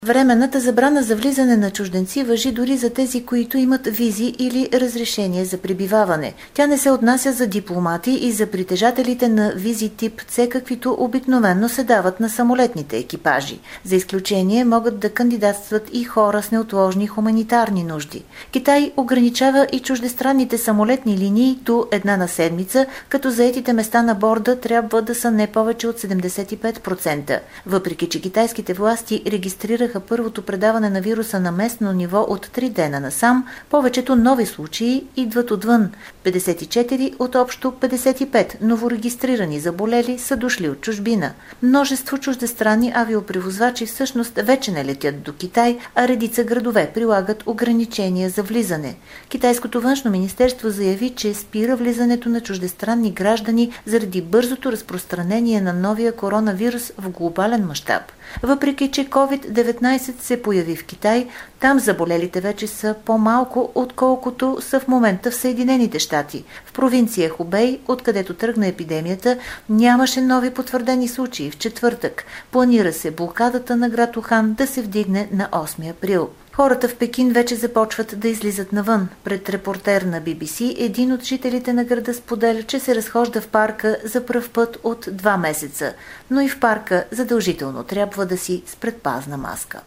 Временната забрана за влизане на чужденци важи дори за тези, които имат визи или разрешение за пребиваване. Тя не се отнася за дипломати и за притежателите на визи тип С, каквито обикновено се дават на самолетните екипажи. За изключение могат да кандидатстват и хора с неотложни хуманитарни нужди. Китай ограничава и чуждестранните самолетни линии до една на седмица, като заетите места на борда трябва да са не повече от 75%. Въпреки че китайските власти регистрираха първото предаване на вируса на местно ниво от 3 дена насам, повечето нови случаи идват отвън. 54 от общо 55 новорегистрирани заболели са дошли от чужбина. Множество чуждестранни авиопревозвачи всъщност вече не летят до Китай, а редица градове прилагат ограничения за влизане. Китайското външно министерство заяви, че спира влизането на чуждестранни граждани заради бързото разпространение на новия коронавирус в глобален мащаб. Въпреки че COVID-19 се появи в Китай, там заболелите вече са по-малко, отколкото са в момента в Съединените щати. В провинция Хубей, откъдето тръгна епидемията, нямаше нови потвърдени случаи в четвъртък. Планира се блокадата на град Ухан да се вдигне на 8 април. Хората в Пекин вече започват да излизат навън. Пред репортер на BBC един от жителите на града споделя, че се разхожда в парка за пръв път от 2 месеца. Но и в парка задължително трябва да си с предпазна маска.